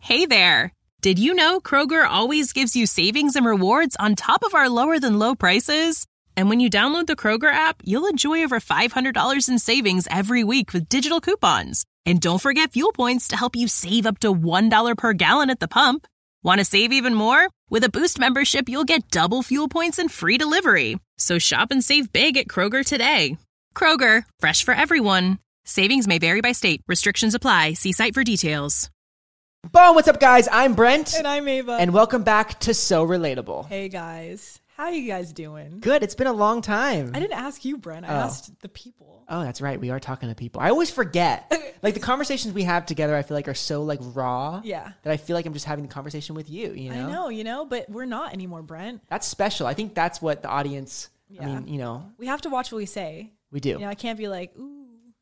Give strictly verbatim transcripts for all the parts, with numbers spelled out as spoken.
Hey there! Did you know Kroger always gives you savings and rewards on top of our lower-than-low prices? And when you download the Kroger app, you'll enjoy over five hundred dollars in savings every week with digital coupons. And don't forget fuel points to help you save up to one dollar per gallon at the pump. Want to save even more? With a Boost membership, you'll get double fuel points and free delivery. So shop and save big at Kroger today. Kroger, fresh for everyone. Savings may vary by state. Restrictions apply. See site for details. Boom, what's up, guys? I'm Brent. And I'm Ava. And welcome back to So Relatable. Hey, guys. How are you guys doing? Good. It's been a long time. I didn't ask you, Brent. I Oh. asked the people. Oh, that's right. We are talking to people. I always forget. Like, the conversations we have together, I feel like are so, like, raw. Yeah. That I feel like I'm just having the conversation with you, you know? I know, you know, but we're not anymore, Brent. That's special. I think that's what the audience, I Yeah. mean, you know, We have to watch what we say. we do. You know, I can't be like, ooh.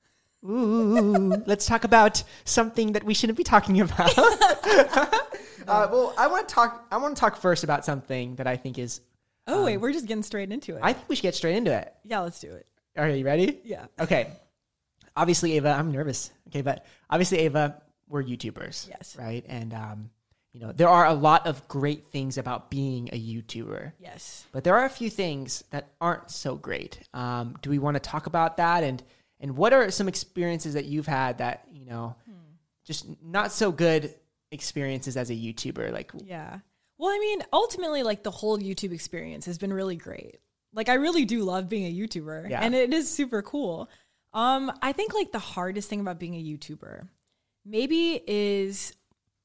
Ooh, let's talk about something that we shouldn't be talking about. uh, well, I want to talk. I want to talk first about something that I think is. Oh, um, wait, we're just getting straight into it. I think we should get straight into it. yeah, let's do it. Are you ready? Yeah. Okay. Obviously, Ava, I'm nervous. Okay, but obviously, Ava, we're YouTubers. Yes. Right, and um, you know, there are a lot of great things about being a YouTuber. Yes. But there are a few things that aren't so great. Um, do we want to talk about that? And and what are some experiences that you've had that, you know, hmm. just not so good experiences as a YouTuber? Like, Yeah. Well, I mean, ultimately, like, the whole YouTube experience has been really great. Like, I really do love being a YouTuber. Yeah. And it is super cool. Um, I think, like, the hardest thing about being a YouTuber maybe is,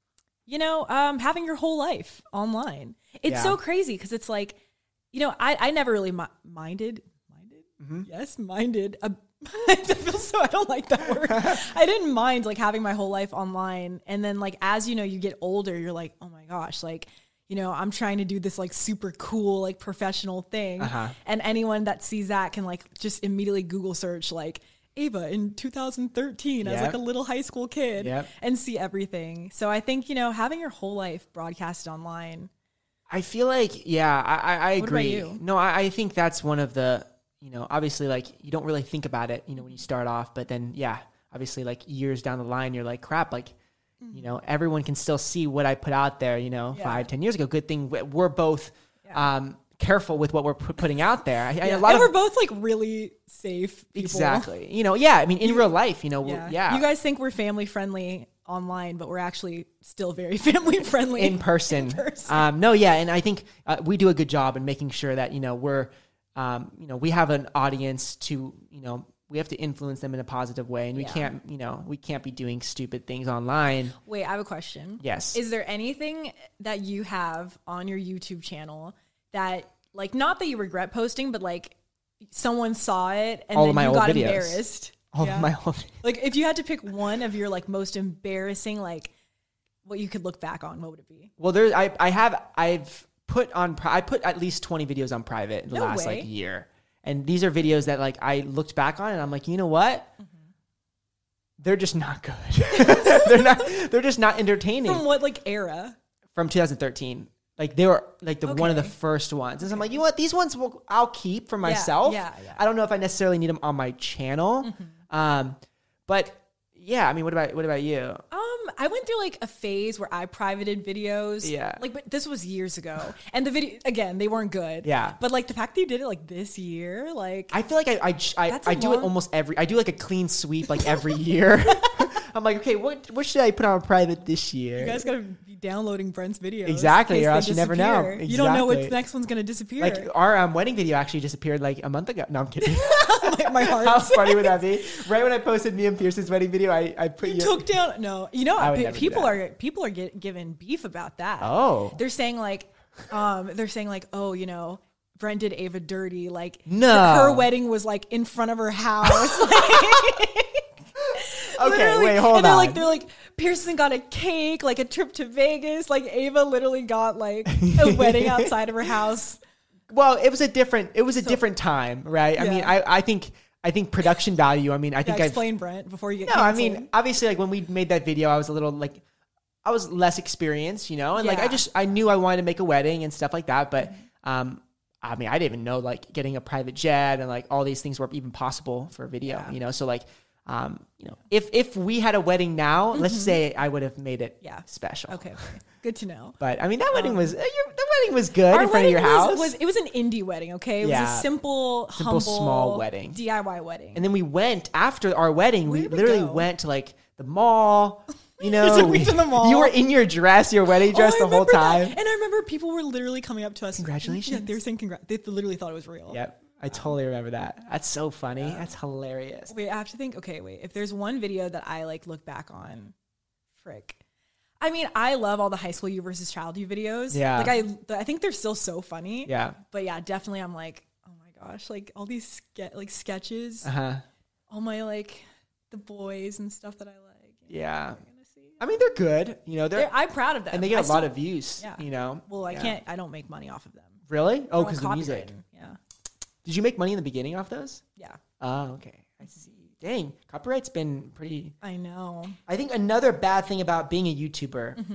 you know, um, having your whole life online. It's Yeah. so crazy because it's like, you know, I, I never really mi- minded, minded? Mm-hmm. Yes, minded. A, I feel so, I don't like that word. I didn't mind, like, having my whole life online. And then, like, as, you know, you get older, you're like, oh my gosh, like, you know, I'm trying to do this, like, super cool, like, professional thing. Uh-huh. And anyone that sees that can, like, just immediately Google search, like, Ava in two thousand thirteen as, Yep. like, a little high school kid Yep. and see everything. So I think, you know, having your whole life broadcasted online. I feel like, yeah, I, I, I What about agree. you? No, I, I think that's one of the, you know, obviously, like, you don't really think about it, you know, when you start off, but then, yeah, obviously, like, years down the line, you're like, crap, like, you know, everyone can still see what I put out there, you know, Yeah. five, ten years ago. Good thing we- we're both Yeah. um, careful with what we're pu- putting out there. I, I, Yeah. a lot and of we're both, like, really safe people. exactly, you know, yeah. I mean, in real life, you know, Yeah. yeah, yeah. You guys think we're family friendly online, but we're actually still very family friendly in person. In person. Um, no, yeah, and I think uh, we do a good job in making sure that, you know, we're, um, you know, we have an audience to, you know, we have to influence them in a positive way, and we Yeah. can't, you know, we can't be doing stupid things online. Wait, I have a question. Yes. Is there anything that you have on your YouTube channel that, like, not that you regret posting, but, like, someone saw it and All then of my you old got videos. embarrassed? All Yeah. of my old, Like, if you had to pick one of your, like, most embarrassing, like, what you could look back on, what would it be? well, there, I, I have, I've put on, pri- I put at least twenty videos on private in the No last way. like year, and these are videos that, like, I looked back on and I'm like, you know what? Mm-hmm. They're just not good. they're not. They're just not entertaining. From what, like, era? From two thousand thirteen. Like, they were like the one of the Okay. first ones. And so I'm like, you know what? These ones will, I'll keep for myself. yeah, yeah. I don't know if I necessarily need them on my channel. Mm-hmm. Um, but yeah, I mean, what about what about you? Um, I went through, like, a phase where I privated videos. Yeah. Like, but this was years ago. And the video, again, they weren't good. Yeah. But, like, the fact that you did it, like, this year, like, I feel like I I, I, That's a I do it long- almost every. I do like a clean sweep like every year. I'm like, okay, what what should I put on private this year? you guys gotta be downloading Brent's videos. Exactly, in case or they else you never know. disappear. You don't know Exactly. which next one's gonna disappear. Like, our um, wedding video actually disappeared like a month ago. No, I'm kidding. my, my heart. How funny would that be? Right when I posted me and Pierce's wedding video, I, I put You your, took down. No, you know, I would pe- never do people that. are people are get, giving beef about that. Oh. they're saying like, um, they're saying like, oh, you know, Brent did Ava dirty. Like, No. her wedding was like in front of her house. Like, Okay, literally. wait, hold and they're on. like, they're like, Pearson got a cake, like a trip to Vegas. Like, Ava literally got like a wedding outside of her house. Well, it was a different it was a different time, right? I Yeah. mean, I, I think I think production value, I mean, I Yeah, think I've explain, Brent, before you get No, I canceled. mean, obviously, like when we made that video, I was a little like, I was less experienced, you know, and like I Yeah. just I knew I wanted to make a wedding and stuff like that, but um, I mean, I didn't even know like getting a private jet and like all these things were even possible for a video, Yeah. you know, so like, um, you know, if if we had a wedding now, Mm-hmm. let's say I would have made it Yeah. special. Okay, okay. Good to know. But I mean, that wedding Um, was uh, your, the wedding was good Our in front of your wedding was- house. Was, it was an indie wedding, okay? It was Yeah. a simple, Simple, humble, small wedding. D I Y wedding. And then we went after our wedding. Where We did we literally go? went to like the mall. You know, took me to the mall. You were in your dress, your wedding dress, Oh, I the whole remember that. time. And I remember people were literally coming up to us. Congratulations. Yeah, they were saying congrats. They literally thought it was real. Yep, I totally remember that. That's so funny. That's hilarious. Wait, I have to think. Okay, wait. If there's one video that I like look back on, frick. I mean, I love all the high school you versus child you videos. Yeah. Like I, I think they're still so funny. Yeah. But yeah, definitely, I'm like, oh my gosh, like all these ske- like sketches, Uh huh. all my like the boys and stuff that I like. Yeah. You're gonna see. I mean, they're good. You know, they're, They're, I'm proud of them, and they get I a lot still- of views. Yeah. You know. Well, I Yeah. can't. I don't make money off of them. Really? Oh, They're all because the music. copywritten. Yeah. Did you make money in the beginning off those? Yeah. Oh, okay. I see. Dang, copyright's been pretty. I know. I think another bad thing about being a YouTuber Mm-hmm.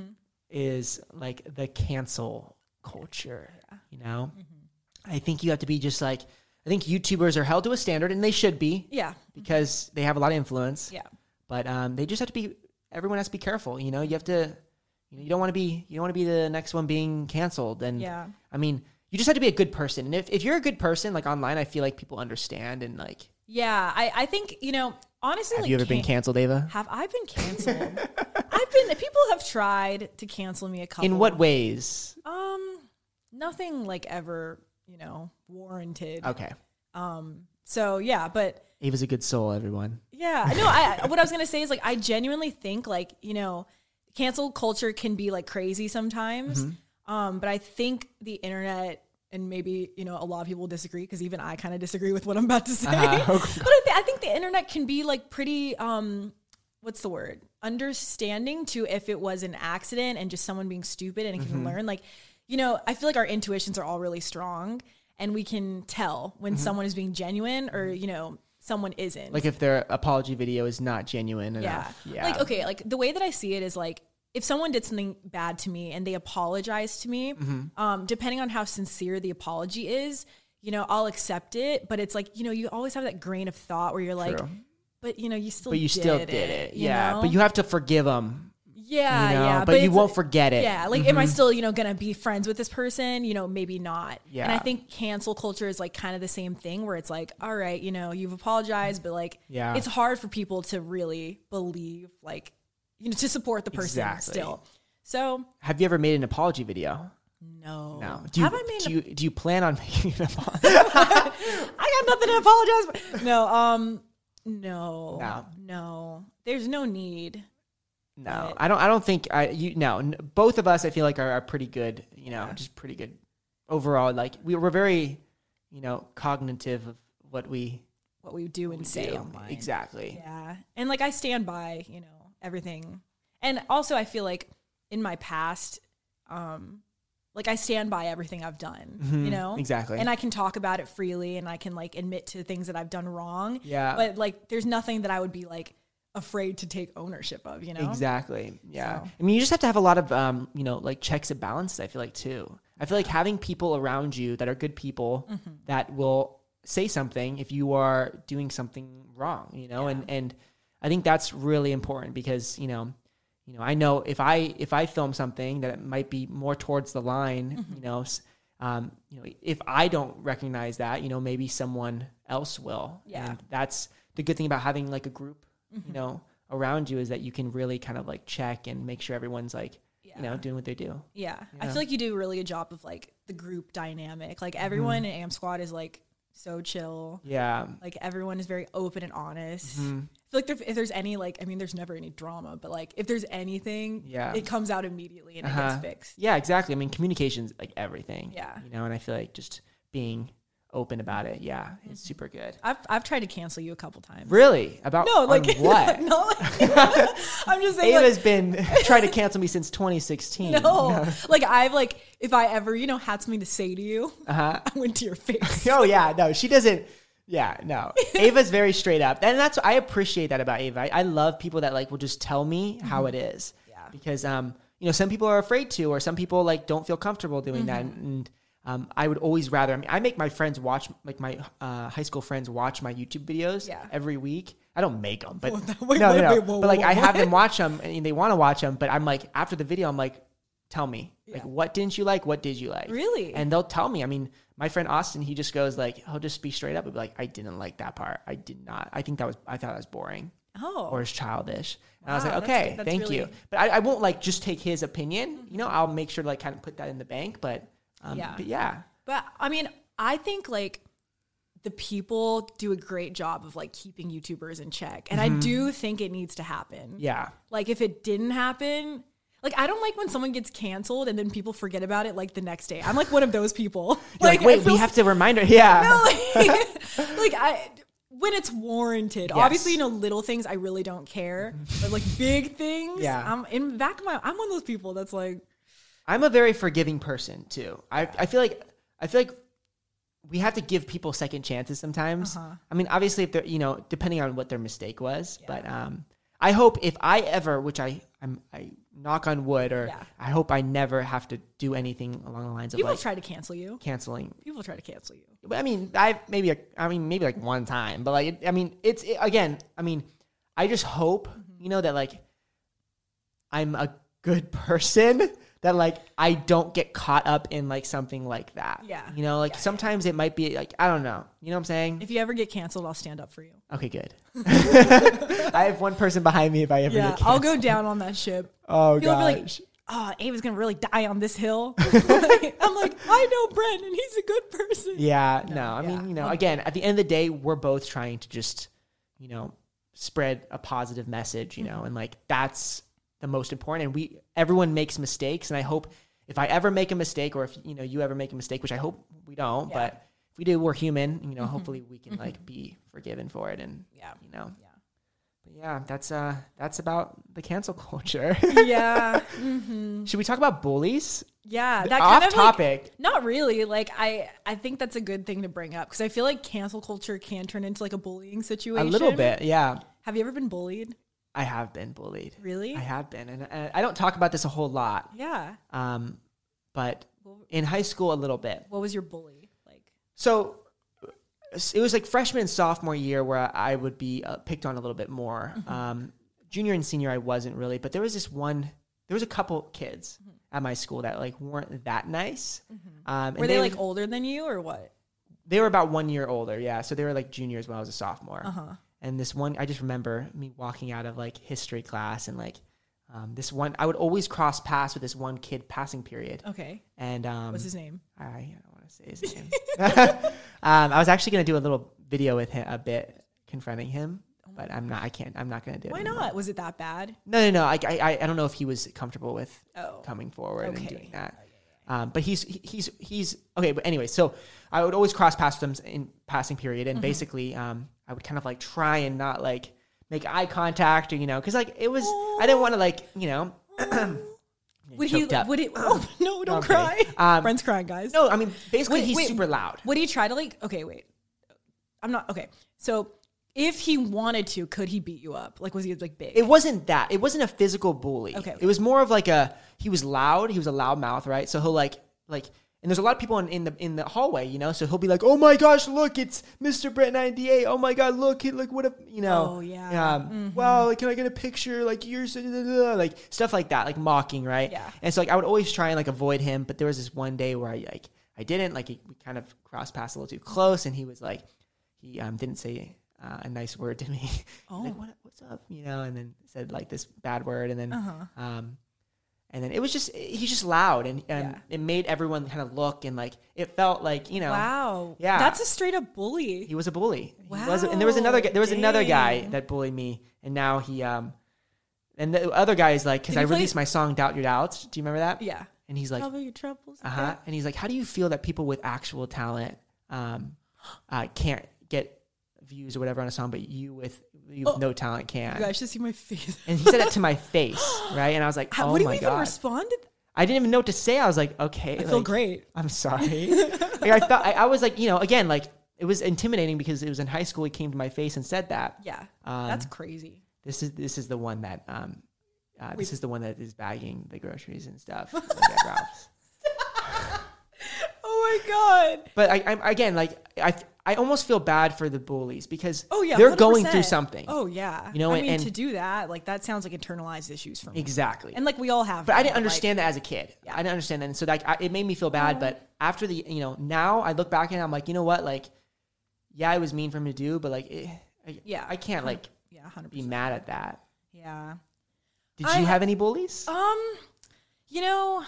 is like the cancel culture. Yeah. You know, Mm-hmm. I think you have to be just like. I think YouTubers are held to a standard, and they should be Yeah. because they have a lot of influence. Yeah. But um, they just have to be. Everyone has to be careful. You know, you have to. You know, you don't want to be. You don't want to be the next one being canceled. And Yeah. I mean, you just have to be a good person. And if, if you're a good person, like online, I feel like people understand and like. Yeah. I, I think, you know, honestly, Have like, you ever been can- canceled, Ava? Have I been canceled? I've been. People have tried to cancel me a couple. In what ways? Um, nothing like ever. You know, warranted. Okay. Um. So yeah, but Ava's a good soul, everyone. yeah, no. I what I was gonna say is like I genuinely think like you know, cancel culture can be like crazy sometimes. Mm-hmm. Um. But I think the internet. And maybe, you know, a lot of people disagree because even I kind of disagree with what I'm about to say. Uh-huh. But I, th- I think the internet can be like pretty, um, what's the word? Understanding to if it was an accident and just someone being stupid and it can Mm-hmm. learn. Like, you know, I feel like our intuitions are all really strong and we can tell when someone is being genuine or, you know, someone isn't. Like if their apology video is not genuine yeah. enough. Yeah. Like, okay, like the way that I see it is like, if someone did something bad to me and they apologize to me, Mm-hmm. um, depending on how sincere the apology is, you know, I'll accept it. But it's like, you know, you always have that grain of thought where you're like, True. but you know, you still But you did still it, did it. you Yeah. know? But you have to forgive them. yeah, you know, yeah. but you it's- won't forget it. Yeah. Like, am I still, you know, going to be friends with this person? You know, maybe not. Yeah. And I think cancel culture is like kind of the same thing where it's like, all right, you know, you've apologized, but like, Yeah. it's hard for people to really believe, like, you know, to support the person Exactly. still. So Have you ever made an apology video? no. No. Do you, Have I made do a- you do you plan on making an apology? I got nothing to apologize for. No, um no. No. No. There's no need. No, But- I don't. I don't think I. You no. n- Both of us, I feel like, are, are pretty good. You know, Yeah. just pretty good overall. Like we we're very, you know, cognitive of what we What we do and say do. online. Exactly. Yeah. And like I stand by, you know, everything. And also I feel like in my past, um, like I stand by everything I've done, you know? Mm-hmm. Exactly. And I can talk about it freely and I can like admit to things that I've done wrong. Yeah. But like there's nothing that I would be like afraid to take ownership of, you know? Exactly. Yeah. So- I mean, you just have to have a lot of, um, you know, like checks and balances. I feel like too. I feel like having people around you that are good people Mm-hmm. that will say something if you are doing something wrong, you know, and and I think that's really important because you know, you know, I know if I if I film something that it might be more towards the line, Mm-hmm. you know, s- um, you know, if I don't recognize that, you know, maybe someone else will. Yeah. And that's the good thing about having like a group, Mm-hmm. you know, around you is that you can really kind of like check and make sure everyone's like, Yeah. you know, doing what they do. Yeah. I Yeah. feel like you do a really good job of like the group dynamic. Like Mm-hmm. everyone in A M Squad is like so chill. Yeah. Like everyone is very open and honest. Mm-hmm. I feel like there, if there's any like, I mean, there's never any drama, but like if there's anything, Yeah. it comes out immediately and it Uh-huh. gets fixed. Yeah, exactly. I mean, communication's like everything. Yeah. You know, and I feel like just being open about it, yeah, it's super good. I've I've tried to cancel you a couple times. Really? About No, like on what? no, like, I'm just saying. Ava's Like, been trying to cancel me since twenty sixteen. no, like I've like if I ever you know had something to say to you, Uh-huh. I went to your face. Oh yeah, no, she doesn't. Yeah, no. Ava's very straight up, and that's I appreciate that about Ava. I, I love people that like will just tell me how it is. Yeah. Because um, you know, some people are afraid to, or some people like don't feel comfortable doing that, and, and um, I would always rather, I mean, I make my friends watch, like my uh, high school friends watch my YouTube videos Yeah. every week. I don't make them, but Wait, no, wait, no, no. wait, whoa, but like whoa, I have what? them watch them and they want to watch them, but I'm like, after the video, I'm like, tell me, like, Yeah. what didn't you like? What did you like? Really? And they'll tell me. I mean, my friend Austin, he just goes like, he'll just be straight up and be like, I didn't like that part. I did not. I think that was, I thought that was boring. Oh. Or it's childish. And I was Wow, like, that's okay, good. That's thank really- you. But I, I won't like just take his opinion. You know, I'll make sure to like kind of put that in the bank. But um, Yeah. but yeah. But I mean, I think like the people do a great job of like keeping YouTubers in check. And I do think it needs to happen. Yeah. Like if it didn't happen, like I don't like when someone gets canceled and then people forget about it like the next day. I'm like one of those people. You're like, I wait, we feel have to remind her. Yeah. No, like, like I when it's warranted. Yes. Obviously, you know, little things I really don't care. But like big things, Yeah. I'm in the back of my I'm one of those people that's like I'm a very forgiving person too. I, I feel like I feel like we have to give people second chances sometimes. Uh-huh. I mean, obviously, if they're you know, depending on what their mistake was, but um, I hope if I ever, which I I'm I knock on wood, or Yeah. I hope I never have to do anything along the lines of people like try to cancel you. canceling. People try to cancel you. But I mean, I maybe a, I mean maybe like one time, but like it, I mean, it's it, again. I mean, I just hope you know that like I'm a good person. That like I don't get caught up in like something like that. Yeah. You know, like Yeah, sometimes it might be like I don't know. You know what I'm saying? If you ever get canceled, I'll stand up for you. Okay, good. I have one person behind me if I ever Yeah, get I'll canceled. go down on that ship. Oh People will be gosh. like, oh, Ava's gonna really die on this hill. I'm like, I know Brent, and he's a good person. yeah, no. I yeah. mean, you know, Well- again, at the end of the day, we're both trying to just, you know, spread a positive message, you know, Mm-hmm. and like that's the most important. And we everyone makes mistakes, and I hope if I ever make a mistake, or if you know you ever make a mistake, which I hope we don't, Yeah. but if we do, we're human. You know, hopefully we can like be forgiven for it, and Yeah. you know, Yeah. but yeah, that's uh that's about the cancel culture. Yeah. Mm-hmm. Should we talk about bullies? Yeah. That Off kind of like, topic. not really. Like I, I think that's a good thing to bring up because I feel like cancel culture can turn into like a bullying A situation. little bit, yeah. Have you ever been bullied? I have been bullied. Really? I have been, and, and I don't talk about this a whole lot. Yeah. Um, but Well, in high school, a little bit. what was your bully like? So it was like freshman and sophomore year where I would be uh, picked on a little bit more. Mm-hmm. Um, junior and senior, I wasn't really, but there was this one. There was a couple kids Mm-hmm. at my school that like weren't that nice. Um, and Were they, like older than you or what? They were about one year older, yeah. So they were like juniors when I was a sophomore. Uh huh. And this one, I just remember me walking out of like history class and like um, this one, I would always cross paths with this one kid passing period. Okay. And um, What's his name? I, I don't want to say his name. um, I was actually going to do a little video with him, a bit confronting him, but I'm not. I can't. I'm not going to do it. Why anymore. not? Was it that bad? No, no, no. I, I, I don't know if he was comfortable with Oh. coming forward and Okay. doing that. Um, but he's he- he's he's okay. But anyway, so I would always cross paths with him in passing period, and basically, um, I would kind of like try and not like make eye contact, or you know, because like it was, I didn't want to like you know. Would he? choked up. Would he? Oh, no, don't Okay. cry. Um, Brent's crying, guys. No, I mean basically Wait, he's wait. super loud. Would he try to like? Okay, wait. I'm not okay. So, if he wanted to, could he beat you up? Like, was he like big? It wasn't that. It wasn't a physical bully. Okay. It was more of like a, he was loud. He was a loud mouth, right? So he'll like, like, and there's a lot of people in, in the in the hallway, you know? So he'll be like, oh my gosh, look, it's Mister Brent ninety-eight. Oh my God, look, look what a, you know. Oh, yeah. Um, Wow, like, can I get a picture? Like, you're, so, like, stuff like that, like mocking, right? Yeah. And so like, I would always try and like avoid him. But there was this one day where I like, I didn't, like, we kind of crossed paths a little too close. And he was like, he um, didn't say uh, a nice word to me. He's Oh. like, what, what's up? You know, and then said like this bad word, and then, Uh-huh. um, and then it was just he's just loud, and, and Yeah. it made everyone kind of look, and like it felt like you know, Wow. Yeah. That's a straight up bully. he was a bully. He Wow. was, and there was another guy, there was another guy Dang. that bullied me, and now he um, and the other guy is like, because Did I he play- released my song "Doubt Your Doubts." Do you remember that? Yeah. And he's like, Trouble your troubles. uh huh, and he's like, how do you feel that people with actual talent um, uh, can't get views or whatever on a song, but you with you with Oh. no talent can? You guys should see my face. And he said that to my face, right? And I was like, How, oh what do you my even God. respond to? I didn't even know what to say. I was like, okay. I feel like, great. I'm sorry. like, I felt, I, I was like, you know, again, like it was intimidating because it was in high school. He came to my face and said that. Yeah. Um, That's crazy. This is, this is the one that, um, uh, this Wait. is the one that is bagging the groceries and stuff like at Ralph's. Oh God. But I, I'm again, like I, I almost feel bad for the bullies because Oh yeah, they're one hundred percent. going through something. Oh yeah, You know, I and- mean, and- to do that, like that sounds like internalized issues for me. Exactly. And like we all have. But I them, didn't like- understand that as a kid. Yeah. I didn't understand that. And so like I, it made me feel bad. But after the, you know, now I look back and I'm like, you know what? Like, yeah, it was mean for him to do, but like, it, I, Yeah. I can't like yeah, one hundred be percent. mad at that. Yeah. Did I- you have any bullies? Um, you know,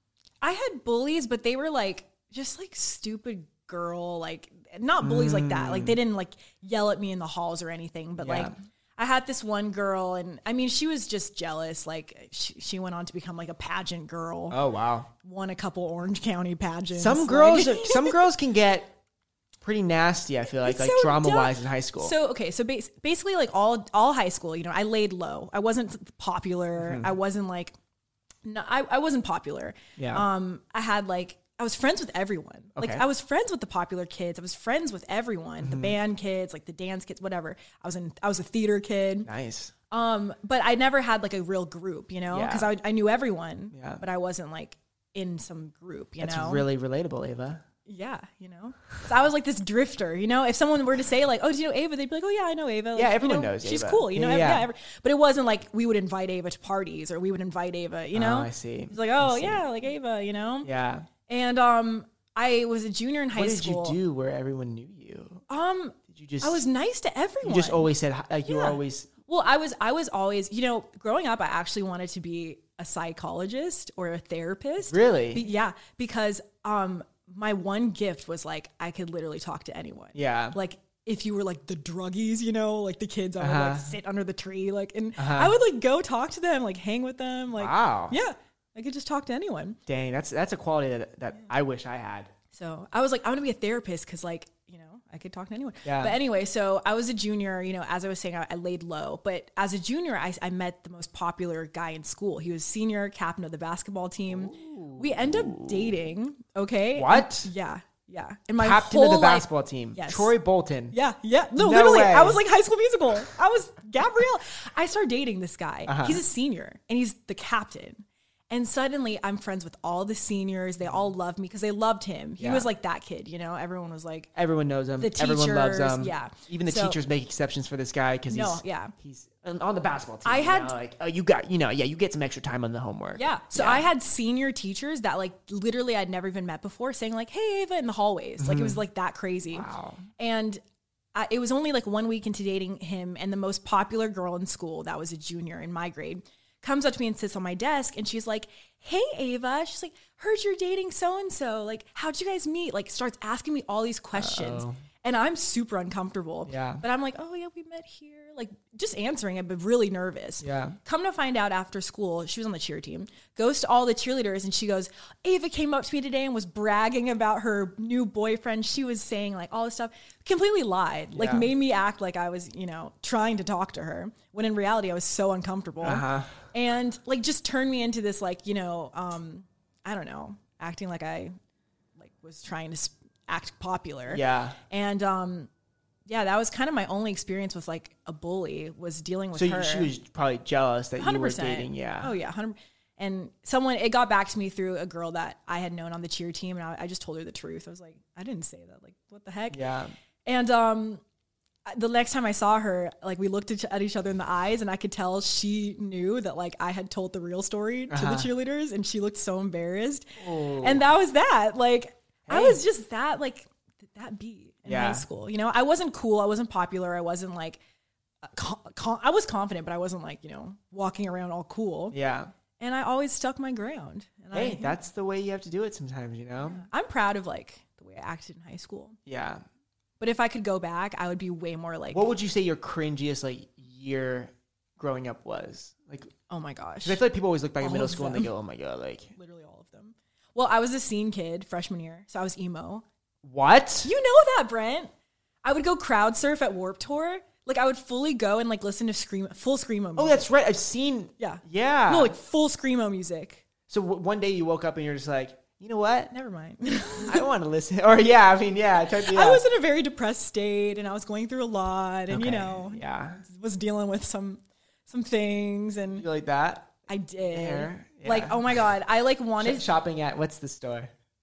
I had bullies, but they were like just like stupid girl, like not bullies like that. Like they didn't like yell at me in the halls or anything, but Yeah. like I had this one girl, and I mean, she was just jealous. Like she, she went on to become like a pageant girl, Oh wow. won a couple Orange County pageants. Some like- girls, some girls can get pretty nasty. I feel like, It's like so drama dumb. wise in high school. So okay, so bas- basically, like all all high school, you know, I laid low. I wasn't popular. Mm-hmm. I wasn't like, no, I I wasn't popular. Yeah. Um, I had like I was friends with everyone. Like Okay. I was friends with the popular kids. I was friends with everyone, Mm-hmm. the band kids, like the dance kids, whatever. I was in. I was a theater kid. nice. Um, but I never had like a real group, you know, Yeah. because I I knew everyone. Yeah. But I wasn't like in some group, you That's know. really relatable, Ava. Yeah, you know. So I was like this drifter, you know. If someone were to say like, "Oh, do you know Ava?" They'd be like, "Oh yeah, I know Ava." Like, Yeah, you everyone know, knows she's Ava. cool, you know. Yeah, ev- yeah. Yeah, every, but it wasn't like we would invite Ava to parties or we would invite Ava, you know. Oh, I see. It's like, I oh see. yeah, like Ava, you know. Yeah. And um, I was a junior in high What did school. you do where everyone knew you? Um, Did you just? I was nice to everyone. You just always said hi- like you were Yeah. always. Well, I was I was always, you know, growing up, I actually wanted to be a psychologist or a therapist. Really? Be- yeah, because um, my one gift was like I could literally talk to anyone. Yeah. Like if you were like the druggies, you know, like the kids, I would Uh-huh. like sit under the tree, like, and Uh-huh. I would like go talk to them, like hang with them, like, Wow. yeah, I could just talk to anyone. Dang, that's that's a quality that that I wish I had. So I was like, I want to be a therapist because, like, you know, I could talk to anyone. Yeah. But anyway, so I was a junior, you know, as I was saying, I, I laid low. But as a junior, I, I met the most popular guy in school. He was senior captain of the basketball team. We end up dating, okay? What? And- yeah, yeah. And my Captain whole of the life- basketball team, Yes. Troy Bolton. Yeah, yeah. No, No literally, way. I was like High School Musical. I was Gabrielle. I started dating this guy. Uh-huh. He's a senior, and he's the captain. And suddenly, I'm friends with all the seniors. They all loved me because they loved him. He Yeah. was like that kid, you know. Everyone was like, Everyone knows him. The Everyone loves teachers, him. yeah. Even the So- teachers make exceptions for this guy because No, he's yeah. he's on on the basketball team. I you had- know, like oh you got you know yeah you get some extra time on the homework. yeah. So I had senior teachers that like literally I'd never even met before saying like, "Hey, Ava," in the hallways. Like it was like that crazy. Mm-hmm. Wow. And I, it was only like one week into dating him, and the most popular girl in school that was a junior in my grade comes up to me and sits on my desk, and she's like, "Hey, Ava," she's like, "Heard you're dating so and so. Like, how'd you guys meet?" Like, starts asking me all these questions, Uh-oh. and I'm super uncomfortable. Yeah. But I'm like, "Oh yeah, we met here." Like, just answering it, but really nervous. Yeah. Come to find out after school, she was on the cheer team, goes to all the cheerleaders, and she goes, "Ava came up to me today and was bragging about her new boyfriend. She was saying like all this stuff." Completely lied. Like Yeah. made me act like I was, you know, trying to talk to her when in reality I was so uncomfortable. Uh-huh. And like just turned me into this like, you know, um, I don't know, acting like I like was trying to sp- act popular. Yeah. And um yeah, that was kind of my only experience with like a bully was dealing with So her. you, she was probably jealous that one hundred you were percent. dating. Yeah. Oh yeah, one hundred. And someone, it got back to me through a girl that I had known on the cheer team, and I, I just told her the truth. I was like, I didn't say that. Like, what the heck? Yeah. And um, the next time I saw her, like we looked at, at each other in the eyes, and I could tell she knew that like I had told the real story to Uh-huh. the cheerleaders, and she looked so embarrassed. Oh. And that was that. Like, I Hey. was just that like that beat in Yeah. high school. You know, I wasn't cool. I wasn't popular. I wasn't like. uh, con- con- I was confident, but I wasn't like, you know, walking around all cool. Yeah. And I always stuck my ground. And Hey, I, that's the way you have to do it sometimes, you know? I'm proud of like the way I acted in high school. Yeah. But if I could go back, I would be way more like, What would you say your cringiest like year growing up was? Like, oh my gosh, 'cause I feel like people always look back at All middle of school and they them. go, "Oh my god!" Like, literally all of them. Well, I was a scene kid freshman year, so I was emo. what? You know that, Brent. I would go crowd surf at Warped Tour. Like I would fully go and like listen to scream, full screamo music. Oh, that's right. I've seen. yeah, Yeah. no, like full screamo music. So w- one day you woke up and you're just like, you know what? Never mind. I want to listen. Or yeah, I mean, yeah, totally. I yeah. was in a very depressed state, and I was going through a lot, and you Okay, know, yeah, was dealing with some some things, and you like that. I did. Hair, Like, yeah. oh my God. I like wanted Sh- shopping at what's the store?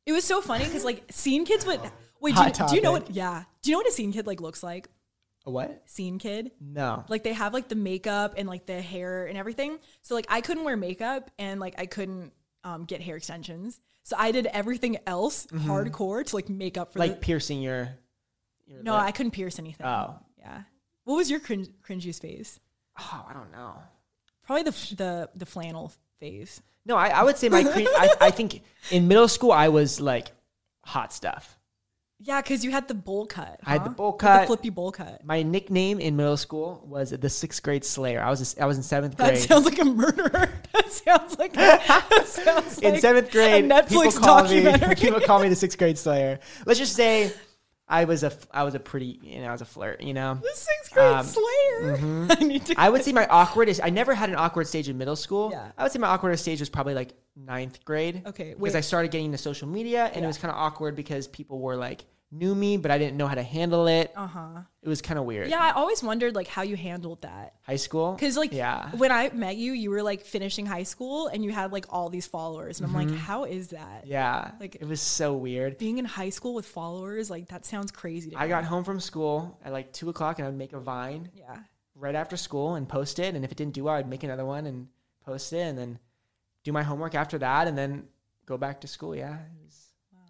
It was so funny because like scene kids would wait. Do Hot you, do you know topic. what? Yeah. Do you know what a scene kid like looks like? A what? Scene kid. No. Like they have like the makeup and like the hair and everything. So like I couldn't wear makeup and like I couldn't um, get hair extensions. So I did everything else Mm-hmm. hardcore to like make up for Like the. piercing your. your No, lip. I couldn't pierce anything. Oh. Yeah. What was your cringe, cringiest phase? Oh, I don't know. Probably the the the flannel phase. No, I, I would say my. Cre- I, I think in middle school I was like hot stuff. Yeah, because you had the bowl cut. I had the huh? bowl Like cut. the flippy bowl cut. My nickname in middle school was the sixth grade Slayer. I was a, I was in seventh That grade. sounds like a murderer. That sounds like that sounds in like seventh grade, a Netflix people call documentary. me people call me the sixth grade Slayer. Let's just say I was a I was a pretty you know I was a flirt. You know, The sixth grade Um, Slayer. I need to. I would say my awkwardest. I never had an awkward stage in middle school. Yeah. I would say my awkwardest stage was probably like ninth grade. Okay, because wait. I started getting into social media and Yeah. it was kind of awkward because people were like knew me, but I didn't know how to handle it. Uh huh. It was kind of weird. Yeah, I always wondered like how you handled that. High school. Because like yeah. when I met you, you were like finishing high school and you had like all these followers, and I'm like, how is that? Mm-hmm. Yeah. Like- it was so weird. Being in high school with followers, like that sounds crazy to I me. got home from school at like two o'clock and I would make a Vine Yeah. right after school and post it. And if it didn't do well, I'd make another one and post it and then do my homework after that and then go back to school. Yeah. It was,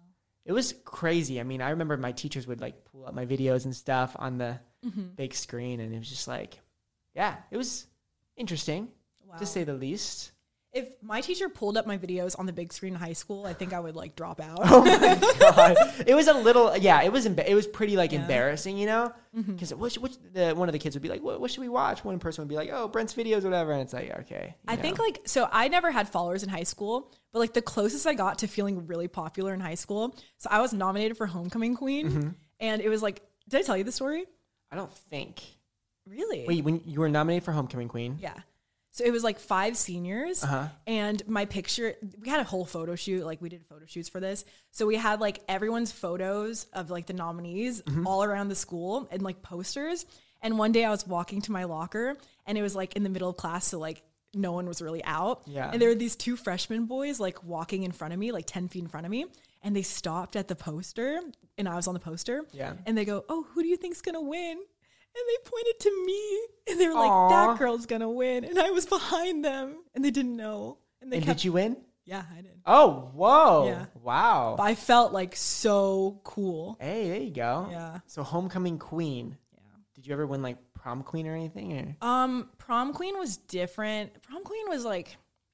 it was crazy. I mean, I remember my teachers would like pull up my videos and stuff on the Mm-hmm. big screen. And it was just like, yeah, it was interesting Wow. to say the least. If my teacher pulled up my videos on the big screen in high school, I think I would like drop out. Oh my God. It was a little, yeah, it was, emba- it was pretty like Yeah. embarrassing, you know? Because which, which, the, one of the kids would be like, what, what should we watch? One person would be like, oh, Brent's videos, whatever. And it's like, okay. you I know. think like so I never had followers in high school, but like the closest I got to feeling really popular in high school. So I was nominated for Homecoming Queen, Mm-hmm. and it was like, did I tell you the story? I don't think. Really? Wait, when you were nominated for Homecoming Queen? Yeah. So it was like five seniors, Uh-huh. and my picture, we had a whole photo shoot. Like we did photo shoots for this. So we had like everyone's photos of like the nominees Mm-hmm. all around the school and like posters. And one day I was walking to my locker and it was like in the middle of class. So like no one was really out. Yeah. And there were these two freshman boys like walking in front of me, like ten feet in front of me. And they stopped at the poster and I was on the poster. Yeah. And they go, oh, who do you think's going to win? And they pointed to me and they were like, Aw. that girl's going to win. And I was behind them and they didn't know. And they And kept, did you win? yeah, I did. Oh, whoa. Yeah. Wow. But I felt like so cool. Hey, there you go. Yeah. So Homecoming Queen. Yeah. Did you ever win like prom queen or anything? Or? Um, prom queen was different. Prom queen was like,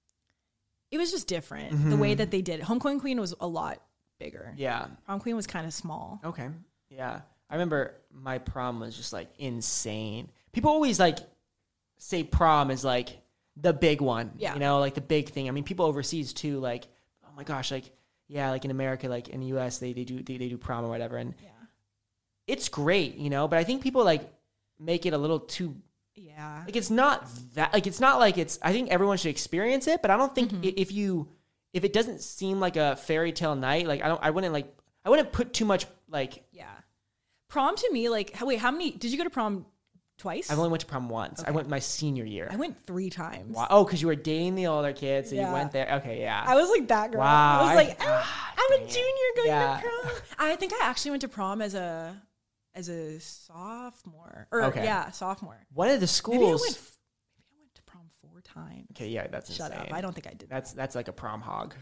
it was just different. The way that they did it. Homecoming queen was a lot bigger. Yeah. Prom queen was kind of small. Okay. Yeah. I remember my prom was just like insane. People always like say prom is like the big one. Yeah. You know, like the big thing. I mean, people overseas too, like, oh my gosh, like, yeah, like in America, like in the U S, they, they do they, they do prom or whatever. And Yeah. it's great, you know, but I think people like make it a little too Yeah. like it's not that like it's not like it's I think everyone should experience it, but I don't think Mm-hmm. i- if you if it doesn't seem like a fairy tale night, like I don't I wouldn't like I wouldn't put too much like Yeah. Prom to me, like, how- wait, how many, did you go to prom twice? I've only went to prom once. I Okay. went my senior year. I went three times. Wow. Oh, because you were dating the older kids, so Yeah. you went there. Okay, yeah. I was like that girl. Wow, I was I- like, I'm, ah, I'm a dang it. junior going Yeah. to prom. I think I actually went to prom as a as a sophomore. Or Okay. yeah, sophomore. One of the Maybe I schools. went. Maybe I went to prom four times. Okay, yeah, that's Shut insane. up! I don't think I did. That's that's like a prom hog.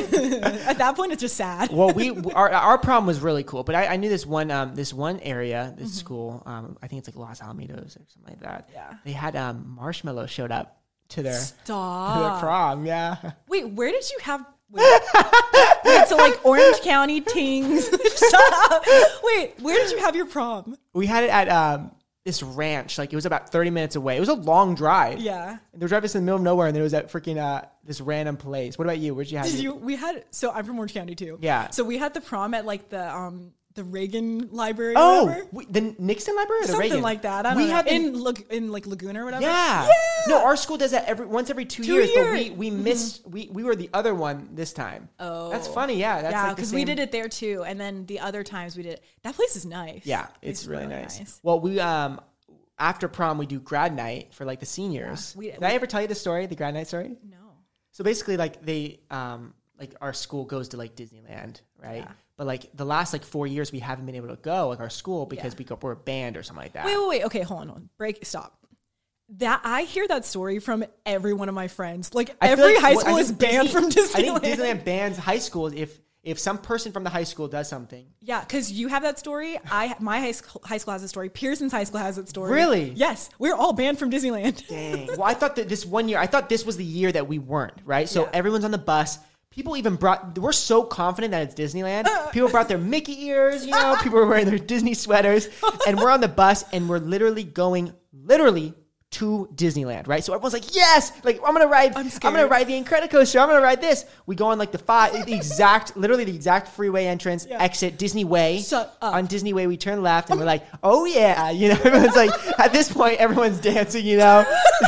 At that point, it's just sad. Well, we our our prom was really cool, but I, I knew this one um this one area, this Mm-hmm. school, um I think it's like Los Alamitos or something like that. Yeah. They had um Marshmallow showed up to their to their Stop. prom. Yeah. Wait, where did you have? Wait, wait so like Orange County Tings. Shut up. Wait, where did you have your prom? We had it at um this ranch. Like it was about thirty minutes away. It was a long drive. Yeah. And they were driving us in the middle of nowhere, and there was that freaking uh this random place. What about you? Where'd you have Did it? you? We had. So I'm from Orange County too. Yeah. So we had the prom at like the um the Reagan Library. Or Oh, whatever. we, the Nixon Library or the Something Reagan? like that. I don't we know. had the- in Lag- in like Laguna or whatever. Yeah. Yeah. No, our school does that every once every two, Two years, but years. we we missed we we were the other one this time. Oh. That's funny. Yeah, that's yeah, like the because we same- did it there too, and then the other times we did it. That place is nice. Yeah, That place it's is really, nice. nice. Well, we um after prom we do grad night for like the seniors. Yeah, we- did I ever tell you the story, the grad night story? No. So basically, like they um like our school goes to like Disneyland, right? Yeah. But like the last like four years we haven't been able to go, like our school, because Yeah. we go, we're a band or something like that. Wait, wait, wait. Okay, hold on, hold on. Break. Stop. That I hear that story from every one of my friends. Like I feel every like high what- I school think is banned Disney- from Disneyland. I think Disneyland bans high schools if if some person from the high school does something. Yeah, because you have that story. I my high school high school has a story. Pearson's high school has that story. Really? Yes, we're all banned from Disneyland. Dang. Well, I thought that this one year, I thought this was the year that we weren't, right? So Yeah. everyone's on the bus. People even brought, we're so confident that it's Disneyland. People brought their Mickey ears, you know, people were wearing their Disney sweaters. And we're on the bus and we're literally going, literally, to Disneyland, right? So everyone's like, yes, like I'm gonna ride, I'm, I'm scared. gonna ride the Incredicoaster, I'm gonna ride this. We go on like the five, the exact, literally the exact freeway entrance, Yeah. exit, Disney Way. Shut up. On Disney Way, we turn left and we're like, oh yeah, you know, everyone's like, at this point, everyone's dancing, you know?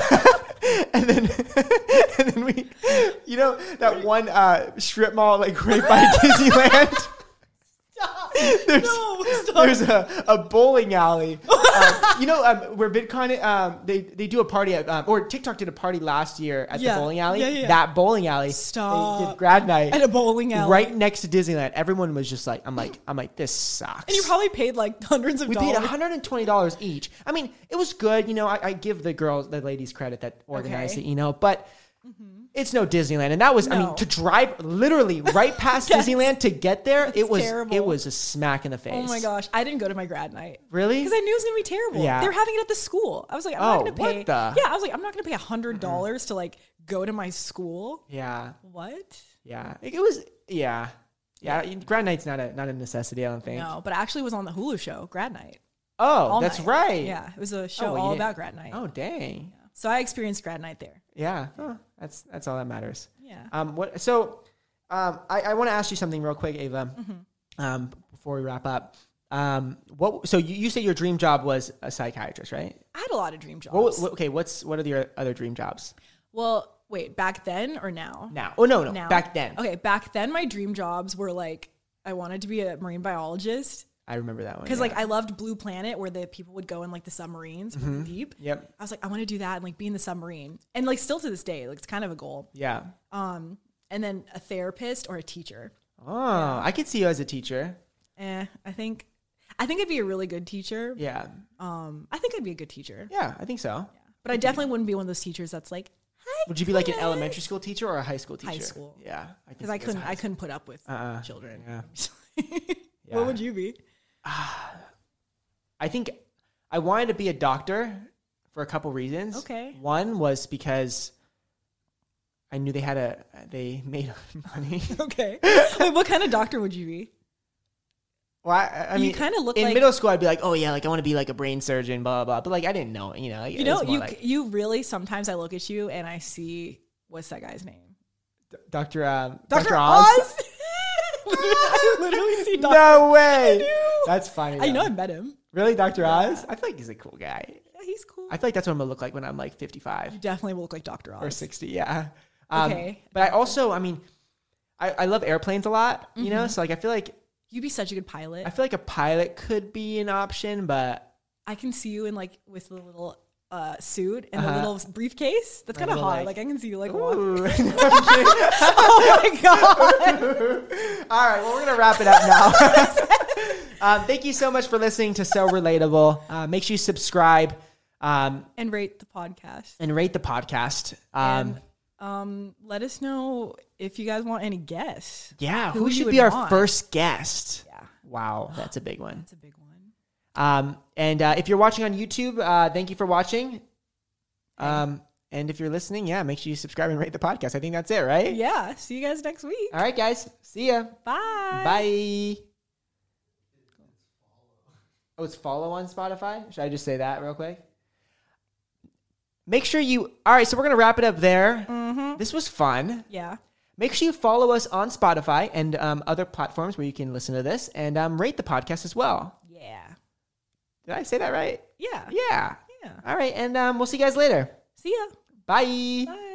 and then, and then we, you know, that one uh, strip mall like right by Disneyland. There's, No, stop. there's a, a bowling alley. um, you know, um, where VidCon, um, they, they do a party at, um, or TikTok did a party last year at Yeah. the bowling alley. Yeah, yeah. That bowling alley. They Stop. did grad night. At a bowling alley. Right next to Disneyland. Everyone was just like, I'm like, I'm like, this sucks. And you probably paid like hundreds of We dollars. paid one hundred twenty dollars each. I mean, it was good. You know, I, I give the girls, the ladies credit that organized Okay. it, you know, but it's no Disneyland. And that was, I mean, No. to drive literally right past Yes. Disneyland to get there, it was, terrible. it was a smack in the face. Oh my gosh, I didn't go to my grad night. Really? Because I knew it was gonna be terrible. Yeah. They were having it at the school. I was like, I'm Oh, not gonna what pay. the- Yeah, I was like, I'm not gonna pay a hundred dollars to like go to my school. Yeah. What? Yeah. It was, yeah. Yeah. Grad night's not a, not a necessity, I don't think. No, but I actually was on the Hulu show, Grad Night. Oh, All that's night. right. Yeah, it was a show well, you all didn't- about Grad Night. Oh, dang. So I experienced Grad Night there. Yeah. Oh, that's, that's all that matters. Yeah. Um, what, so, um, I, I want to ask you something real quick, Ava, um, before we wrap up. Um, what, so you, you say your dream job was a psychiatrist, right? I had a lot of dream jobs. What, what, okay. What's, what are your other dream jobs Well, wait, back then or now? now? Oh, no, no, Now. back then. Okay, back then my dream jobs were like I wanted to be a marine biologist I remember that one. because yeah. like I loved Blue Planet where the people would go in like the submarines really deep. Yep. I was like I want to do that and like be in the submarine. And like still to this day, like it's kind of a goal. Yeah. Um and then a therapist or a teacher. Oh, I could see you as a teacher. Eh, I think I think I'd be a really good teacher. Yeah. Um I think I'd be a good teacher. Yeah, I think so. But I definitely wouldn't be one of those teachers that's like, "Hi, Would you be like an class." elementary school teacher or a high school teacher? High school. Yeah. I Because I couldn't I couldn't put up with Uh-uh. children. Yeah. Yeah. What would you be? I think I wanted to be a doctor for a couple reasons. Okay. One was because I knew they had a they made money. Okay. Wait, what kind of doctor would you be? Well, I, I You mean, kinda look in like- middle school. I'd be like, oh yeah, like I want to be like a brain surgeon, blah blah blah. But like I didn't know, you know. Like, You know, it's more you like you really sometimes I look at you and I see what's that guy's name? Doctor um, Doctor Oz. Oz. I literally see Doctor No way. knew. That's funny. I know though. I met him. Really, Doctor Oz? I feel like he's a cool guy. Yeah, he's cool. I feel like that's what I'm gonna look like when I'm like fifty-five You definitely will look like Doctor Oz. or sixty. Yeah. Um, Okay. But I also, I mean, I, I love airplanes a lot. You Mm-hmm. know, so like I feel like You'd be such a good pilot. I feel like a pilot could be an option, but I can see you in like with the little uh, suit and Uh-huh. the little briefcase. That's My kind of little, hot. like- Like, I can see you like walk. ooh. Oh my god! All right, well, we're gonna wrap it up now. um, thank you so much for listening to So Relatable. Uh, make sure you subscribe um, And rate the podcast. and rate the podcast. Um, And um, let us know if you guys want any guests. yeah, who who, you should would be our want. first guest? Yeah, Wow, that's a big one. that's a big one. Um, and uh, if you're watching on YouTube, uh, thank you for watching. Um, and if you're listening, yeah, make sure you subscribe and rate the podcast. I think that's it, right? Yeah. See you guys next week. All right, guys. See ya. Bye. Bye. Oh, it's follow on Spotify? Should I just say that real quick? Make sure you... All right, so we're going to wrap it up there. Mm-hmm. This was fun. Yeah. Make sure you follow us on Spotify and um, other platforms where you can listen to this and um, rate the podcast as well. Yeah. Did I say that right? Yeah. Yeah. Yeah. All right, and um, we'll see you guys later. See ya. Bye. Bye.